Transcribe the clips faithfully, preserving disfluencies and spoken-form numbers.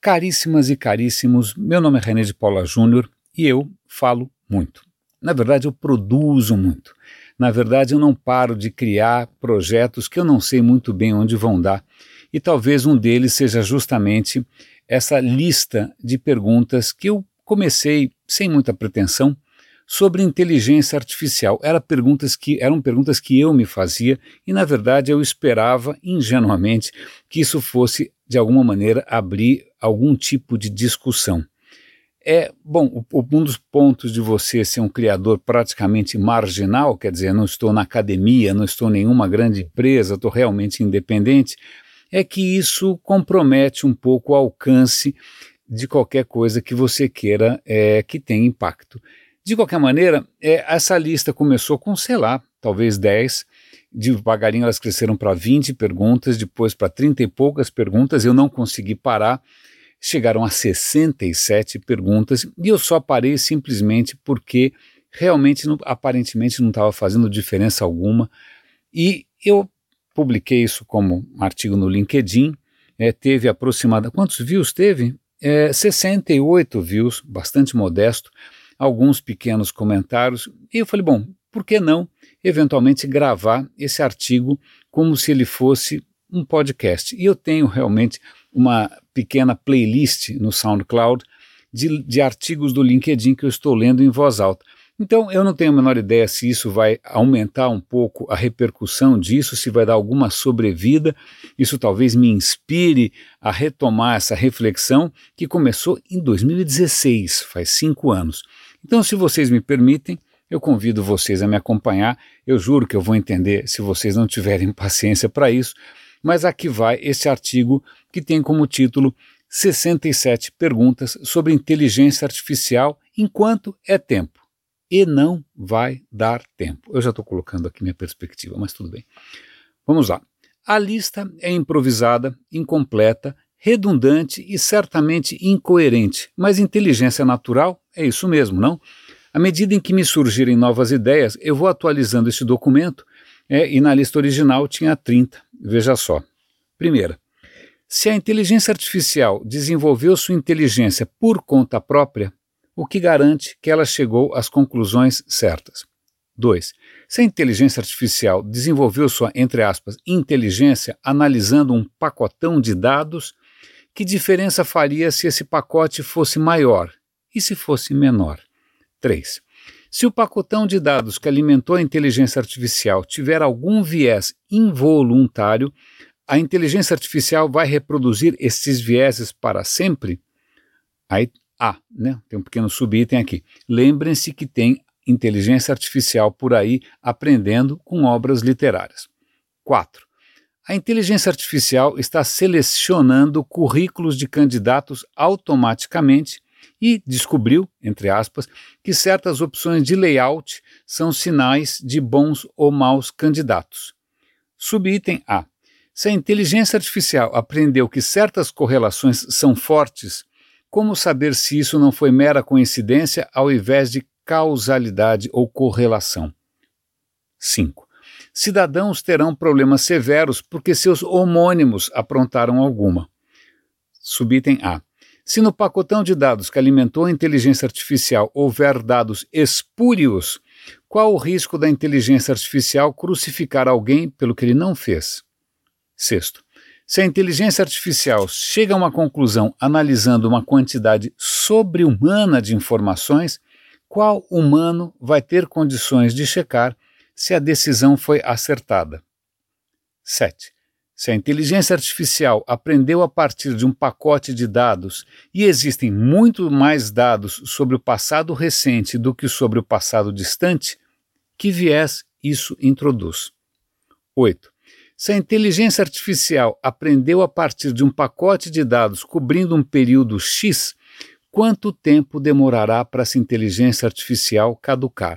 Caríssimas e caríssimos, meu nome é René de Paula Júnior e eu falo muito. Na verdade, eu produzo muito. Na verdade, eu não paro de criar projetos que eu não sei muito bem onde vão dar. E talvez um deles seja justamente essa lista de perguntas que eu comecei sem muita pretensão sobre inteligência artificial. Era perguntas que, eram perguntas que eu me fazia e, na verdade, eu esperava ingenuamente que isso fosse, de alguma maneira, abrir algum tipo de discussão. É, bom, um dos pontos de você ser um criador praticamente marginal, quer dizer, não estou na academia, não estou em nenhuma grande empresa, estou realmente independente, é que isso compromete um pouco o alcance de qualquer coisa que você queira é, que tenha impacto. De qualquer maneira, é, essa lista começou com, sei lá, talvez dez, devagarinho elas cresceram para vinte perguntas, depois para trinta e poucas perguntas, eu não consegui parar. Chegaram a sessenta e sete perguntas e eu só parei simplesmente porque realmente, não, aparentemente, não estava fazendo diferença alguma. E eu publiquei isso como artigo no LinkedIn, é, teve aproximadamente... Quantos views teve? É, sessenta e oito views, bastante modesto, alguns pequenos comentários. E eu falei, bom, por que não eventualmente gravar esse artigo como se ele fosse um podcast? E eu tenho realmente uma pequena playlist no SoundCloud de, de artigos do LinkedIn que eu estou lendo em voz alta. Então eu não tenho a menor ideia se isso vai aumentar um pouco a repercussão disso, se vai dar alguma sobrevida, isso talvez me inspire a retomar essa reflexão que começou em dois mil e dezesseis, faz cinco anos. Então, se vocês me permitem, eu convido vocês a me acompanhar, eu juro que eu vou entender se vocês não tiverem paciência para isso, mas aqui vai esse artigo que tem como título sessenta e sete perguntas sobre inteligência artificial enquanto é tempo. E não vai dar tempo. Eu já estou colocando aqui minha perspectiva, mas tudo bem. Vamos lá. A lista é improvisada, incompleta, redundante e certamente incoerente, mas inteligência natural é isso mesmo, não? À medida em que me surgirem novas ideias, eu vou atualizando esse documento é, e na lista original tinha trinta. Veja só. Primeira, se a inteligência artificial desenvolveu sua inteligência por conta própria, o que garante que ela chegou às conclusões certas? Dois, se a inteligência artificial desenvolveu sua, entre aspas, inteligência analisando um pacotão de dados, que diferença faria se esse pacote fosse maior e se fosse menor? Três, se o pacotão de dados que alimentou a inteligência artificial tiver algum viés involuntário, a inteligência artificial vai reproduzir esses vieses para sempre? Aí, ah, né, tem um pequeno subitem aqui. Lembrem-se que tem inteligência artificial por aí aprendendo com obras literárias. Quatro, a inteligência artificial está selecionando currículos de candidatos automaticamente e descobriu, entre aspas, que certas opções de layout são sinais de bons ou maus candidatos. Subitem A. Se a inteligência artificial aprendeu que certas correlações são fortes, como saber se isso não foi mera coincidência ao invés de causalidade ou correlação? cinco. Cidadãos terão problemas severos porque seus homônimos aprontaram alguma. Subitem A. Se no pacotão de dados que alimentou a inteligência artificial houver dados espúrios, qual o risco da inteligência artificial crucificar alguém pelo que ele não fez? Sexto, se a inteligência artificial chega a uma conclusão analisando uma quantidade sobre-humana de informações, qual humano vai ter condições de checar se a decisão foi acertada? Sete, se a inteligência artificial aprendeu a partir de um pacote de dados e existem muito mais dados sobre o passado recente do que sobre o passado distante, que viés isso introduz? Oito, se a inteligência artificial aprendeu a partir de um pacote de dados cobrindo um período X, quanto tempo demorará para essa inteligência artificial caducar?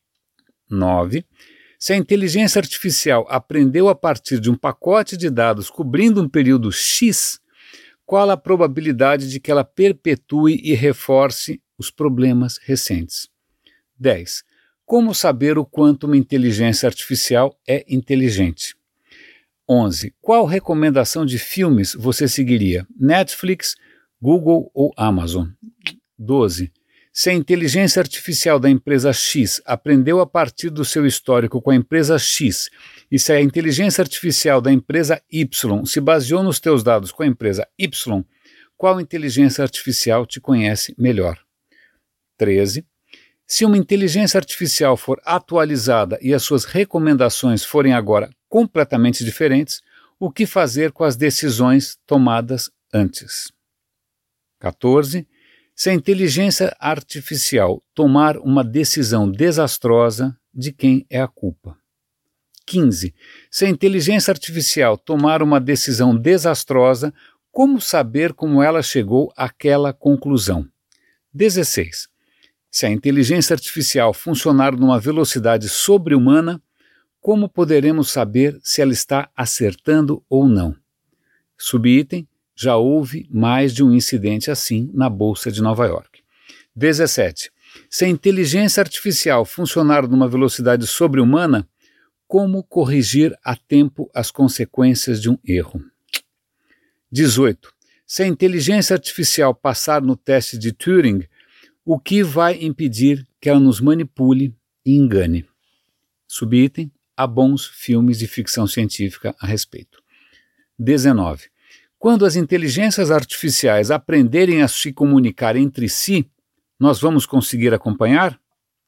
nove. Se a inteligência artificial aprendeu a partir de um pacote de dados cobrindo um período X, qual a probabilidade de que ela perpetue e reforce os problemas recentes? dez. Como saber o quanto uma inteligência artificial é inteligente? onze. Qual recomendação de filmes você seguiria? Netflix, Google ou Amazon. doze. Se a inteligência artificial da empresa X aprendeu a partir do seu histórico com a empresa X e se a inteligência artificial da empresa Y se baseou nos teus dados com a empresa Y, qual inteligência artificial te conhece melhor? treze. Se uma inteligência artificial for atualizada e as suas recomendações forem agora completamente diferentes, o que fazer com as decisões tomadas antes? quatorze. Se a inteligência artificial tomar uma decisão desastrosa, de quem é a culpa? quinze. Se a inteligência artificial tomar uma decisão desastrosa, como saber como ela chegou àquela conclusão? dezesseis. Se a inteligência artificial funcionar numa velocidade sobre-humana, como poderemos saber se ela está acertando ou não? Subitem. Já houve mais de um incidente assim na Bolsa de Nova York. dezessete. Se a inteligência artificial funcionar numa velocidade sobre-humana, como corrigir a tempo as consequências de um erro? dezoito. Se a inteligência artificial passar no teste de Turing, o que vai impedir que ela nos manipule e engane? Subitem. Há bons filmes de ficção científica a respeito. dezenove. Quando as inteligências artificiais aprenderem a se comunicar entre si, nós vamos conseguir acompanhar?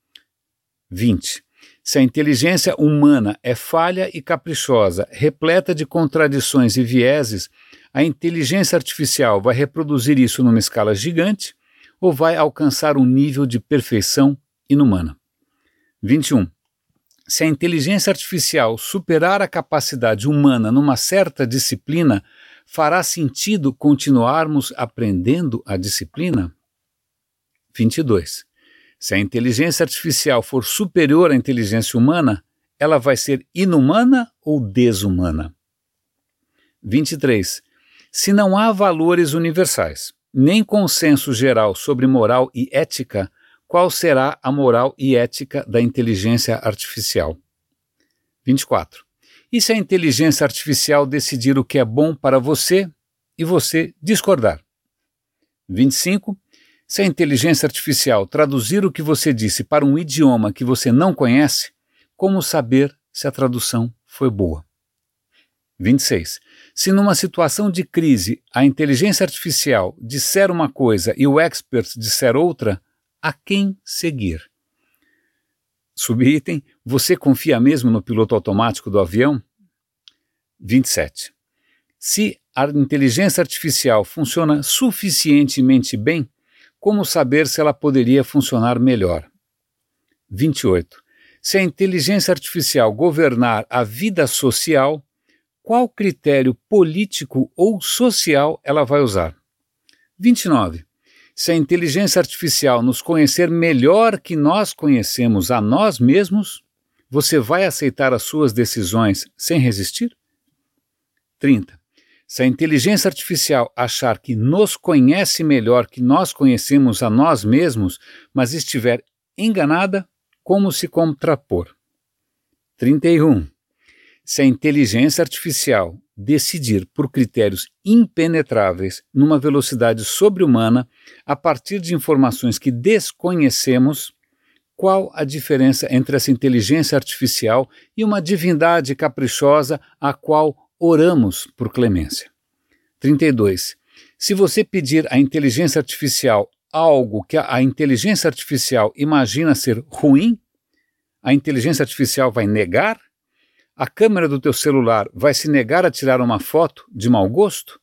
vinte. Se a inteligência humana é falha e caprichosa, repleta de contradições e vieses, a inteligência artificial vai reproduzir isso numa escala gigante ou vai alcançar um nível de perfeição inumana? vinte e um. Se a inteligência artificial superar a capacidade humana numa certa disciplina, fará sentido continuarmos aprendendo a disciplina? vinte e dois. Se a inteligência artificial for superior à inteligência humana, ela vai ser inumana ou desumana? vinte e três. Se não há valores universais, nem consenso geral sobre moral e ética, qual será a moral e ética da inteligência artificial? vinte e quatro. E se a inteligência artificial decidir o que é bom para você e você discordar? vinte e cinco. Se a inteligência artificial traduzir o que você disse para um idioma que você não conhece, como saber se a tradução foi boa? vinte e seis. Se numa situação de crise a inteligência artificial disser uma coisa e o expert disser outra, a quem seguir? Subitem. Você confia mesmo no piloto automático do avião? vinte e sete. Se a inteligência artificial funciona suficientemente bem, como saber se ela poderia funcionar melhor? vinte e oito. Se a inteligência artificial governar a vida social, qual critério político ou social ela vai usar? vinte e nove. Se a inteligência artificial nos conhecer melhor que nós conhecemos a nós mesmos, você vai aceitar as suas decisões sem resistir? trinta. Se a inteligência artificial achar que nos conhece melhor que nós conhecemos a nós mesmos, mas estiver enganada, como se contrapor? trinta e um. Se a inteligência artificial decidir por critérios impenetráveis, numa velocidade sobre-humana, a partir de informações que desconhecemos, qual a diferença entre essa inteligência artificial e uma divindade caprichosa a qual oramos por clemência? trinta e dois. Se você pedir à inteligência artificial algo que a inteligência artificial imagina ser ruim, a inteligência artificial vai negar? A câmera do teu celular vai se negar a tirar uma foto de mau gosto?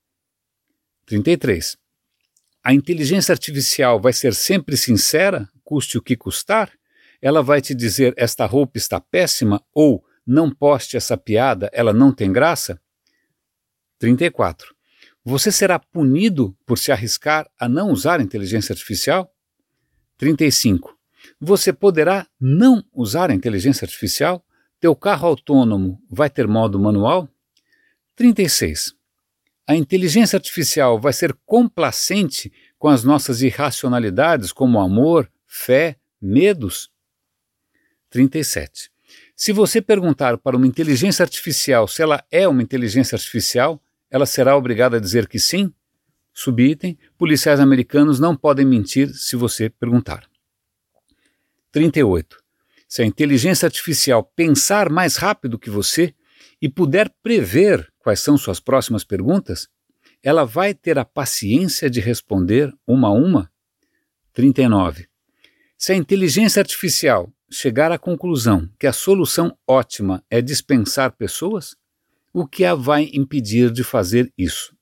trinta e três. A inteligência artificial vai ser sempre sincera, custe o que custar? Ela vai te dizer esta roupa está péssima ou não poste essa piada, ela não tem graça? trinta e quatro. Você será punido por se arriscar a não usar a inteligência artificial? trinta e cinco. Você poderá não usar a inteligência artificial? Teu carro autônomo vai ter modo manual? trinta e seis. A inteligência artificial vai ser complacente com as nossas irracionalidades como amor, fé, medos? trinta e sete. Se você perguntar para uma inteligência artificial se ela é uma inteligência artificial, ela será obrigada a dizer que sim? Subitem, policiais americanos não podem mentir se você perguntar. trinta e oito. Se a inteligência artificial pensar mais rápido que você e puder prever quais são suas próximas perguntas, ela vai ter a paciência de responder uma a uma? trinta e nove. Se a inteligência artificial chegar à conclusão que a solução ótima é dispensar pessoas, o que a vai impedir de fazer isso?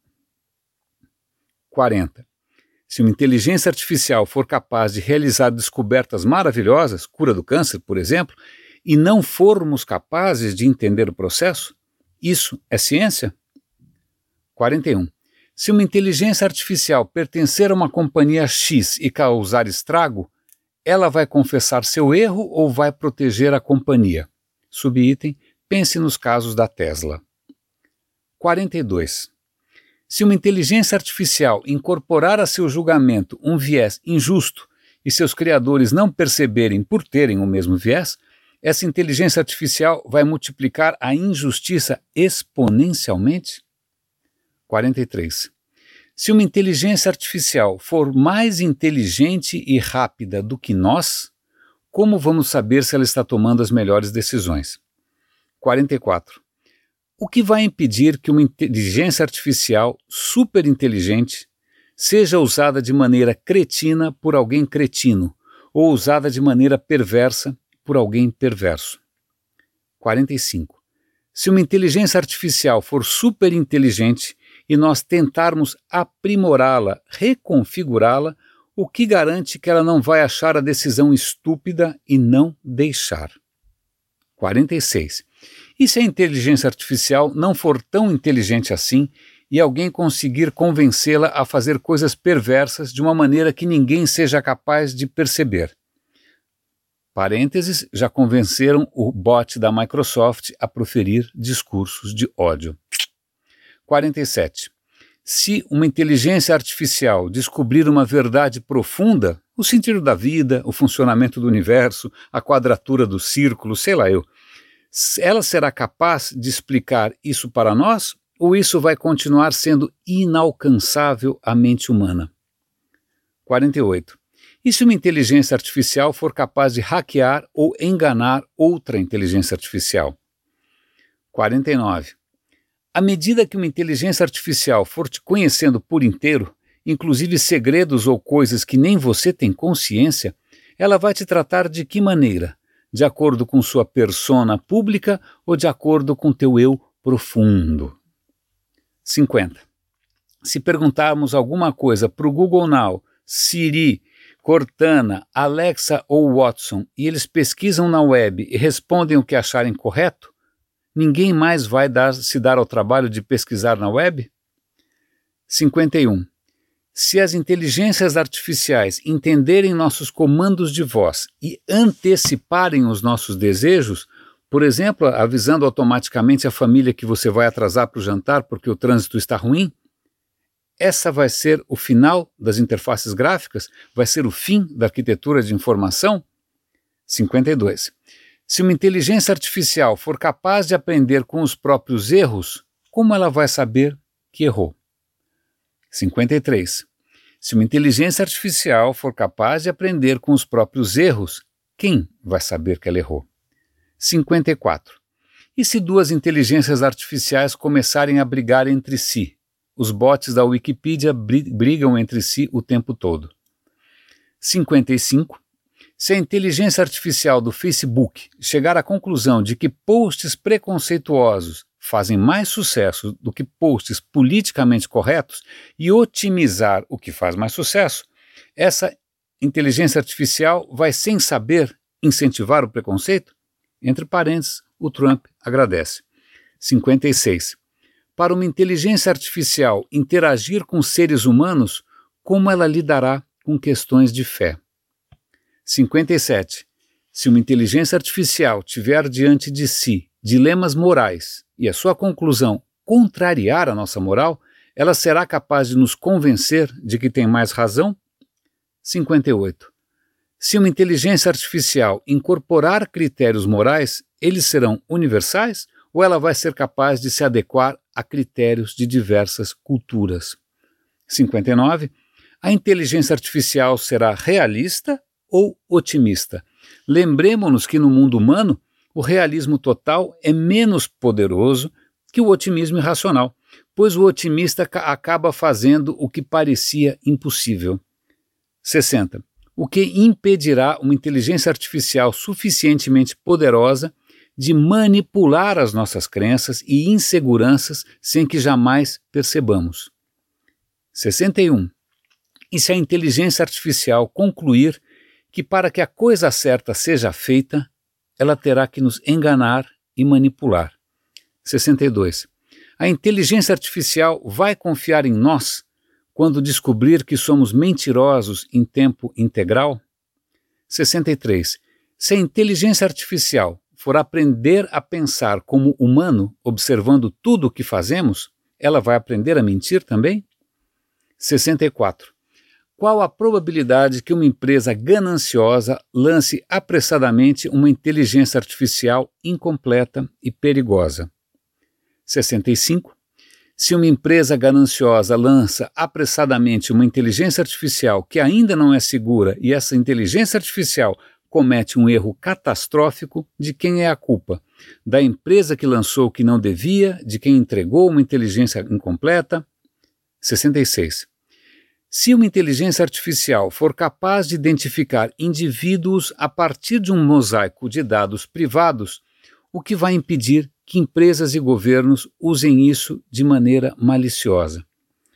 quarenta. Se uma inteligência artificial for capaz de realizar descobertas maravilhosas, cura do câncer, por exemplo, e não formos capazes de entender o processo, isso é ciência? quarenta e um. Se uma inteligência artificial pertencer a uma companhia X e causar estrago, ela vai confessar seu erro ou vai proteger a companhia? Subitem, pense nos casos da Tesla. quarenta e dois. Se uma inteligência artificial incorporar a seu julgamento um viés injusto e seus criadores não perceberem por terem o mesmo viés, essa inteligência artificial vai multiplicar a injustiça exponencialmente? quarenta e três. Se uma inteligência artificial for mais inteligente e rápida do que nós, como vamos saber se ela está tomando as melhores decisões? quarenta e quatro. O que vai impedir que uma inteligência artificial superinteligente seja usada de maneira cretina por alguém cretino ou usada de maneira perversa por alguém perverso? quarenta e cinco. Se uma inteligência artificial for superinteligente e nós tentarmos aprimorá-la, reconfigurá-la, o que garante que ela não vai achar a decisão estúpida e não deixar? quarenta e seis. E se a inteligência artificial não for tão inteligente assim e alguém conseguir convencê-la a fazer coisas perversas de uma maneira que ninguém seja capaz de perceber? Parênteses, já convenceram o bot da Microsoft a proferir discursos de ódio. quarenta e sete. Se uma inteligência artificial descobrir uma verdade profunda, o sentido da vida, o funcionamento do universo, a quadratura do círculo, sei lá eu, ela será capaz de explicar isso para nós ou isso vai continuar sendo inalcançável à mente humana? quarenta e oito. E se uma inteligência artificial for capaz de hackear ou enganar outra inteligência artificial? quarenta e nove. À medida que uma inteligência artificial for te conhecendo por inteiro, inclusive segredos ou coisas que nem você tem consciência, ela vai te tratar de que maneira? De acordo com sua persona pública ou de acordo com teu eu profundo? cinquenta. Se perguntarmos alguma coisa para o Google Now, Siri, Cortana, Alexa ou Watson e eles pesquisam na web e respondem o que acharem correto, ninguém mais vai dar, se dar ao trabalho de pesquisar na web? cinquenta e um. Se as inteligências artificiais entenderem nossos comandos de voz e anteciparem os nossos desejos, por exemplo, avisando automaticamente a família que você vai atrasar para o jantar porque o trânsito está ruim, essa vai ser o final das interfaces gráficas? Vai ser o fim da arquitetura de informação? cinquenta e dois. Se uma inteligência artificial for capaz de aprender com os próprios erros, como ela vai saber que errou? cinquenta e três. Se uma inteligência artificial for capaz de aprender com os próprios erros, quem vai saber que ela errou? cinquenta e quatro. E se duas inteligências artificiais começarem a brigar entre si? Os bots da Wikipedia brigam entre si o tempo todo. cinquenta e cinco. Se a inteligência artificial do Facebook chegar à conclusão de que posts preconceituosos fazem mais sucesso do que posts politicamente corretos e otimizar o que faz mais sucesso, essa inteligência artificial vai, sem saber, incentivar o preconceito? Entre parênteses, o Trump agradece. cinquenta e seis. Para uma inteligência artificial interagir com seres humanos, como ela lidará com questões de fé? cinquenta e sete. Se uma inteligência artificial tiver diante de si dilemas morais e a sua conclusão contrariar a nossa moral, ela será capaz de nos convencer de que tem mais razão? cinquenta e oito. Se uma inteligência artificial incorporar critérios morais, eles serão universais ou ela vai ser capaz de se adequar a critérios de diversas culturas? cinquenta e nove. A inteligência artificial será realista ou otimista? Lembremos-nos que no mundo humano, o realismo total é menos poderoso que o otimismo irracional, pois o otimista acaba fazendo o que parecia impossível. sessenta. O que impedirá uma inteligência artificial suficientemente poderosa de manipular as nossas crenças e inseguranças sem que jamais percebamos? sessenta e um. E se a inteligência artificial concluir que para que a coisa certa seja feita, ela terá que nos enganar e manipular? sessenta e dois. A inteligência artificial vai confiar em nós quando descobrir que somos mentirosos em tempo integral? sessenta e três. Se a inteligência artificial for aprender a pensar como humano, observando tudo o que fazemos, ela vai aprender a mentir também? sessenta e quatro. Qual a probabilidade que uma empresa gananciosa lance apressadamente uma inteligência artificial incompleta e perigosa? sessenta e cinco. Se uma empresa gananciosa lança apressadamente uma inteligência artificial que ainda não é segura e essa inteligência artificial comete um erro catastrófico, de quem é a culpa? Da empresa que lançou o que não devia, de quem entregou uma inteligência incompleta? sessenta e seis. Se uma inteligência artificial for capaz de identificar indivíduos a partir de um mosaico de dados privados, o que vai impedir que empresas e governos usem isso de maneira maliciosa?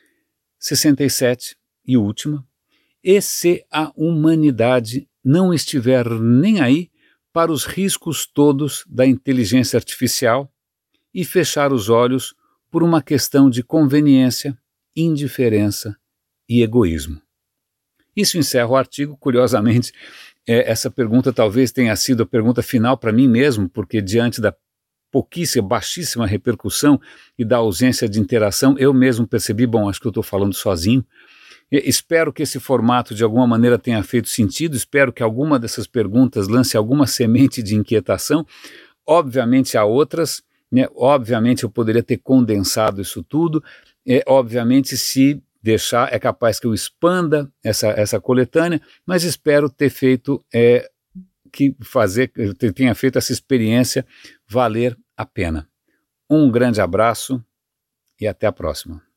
sessenta e sete. E última. E se a humanidade não estiver nem aí para os riscos todos da inteligência artificial e fechar os olhos por uma questão de conveniência, indiferença e egoísmo? Isso encerra o artigo. Curiosamente, é, essa pergunta talvez tenha sido a pergunta final para mim mesmo, porque diante da pouquíssima, baixíssima repercussão e da ausência de interação, eu mesmo percebi, bom, acho que eu estou falando sozinho. E espero que esse formato de alguma maneira tenha feito sentido, espero que alguma dessas perguntas lance alguma semente de inquietação. Obviamente há outras, né? Obviamente eu poderia ter condensado isso tudo, é, obviamente se deixar é capaz que eu expanda essa, essa coletânea, mas espero ter feito, é, que fazer, tenha feito essa experiência valer a pena. Um grande abraço e até a próxima.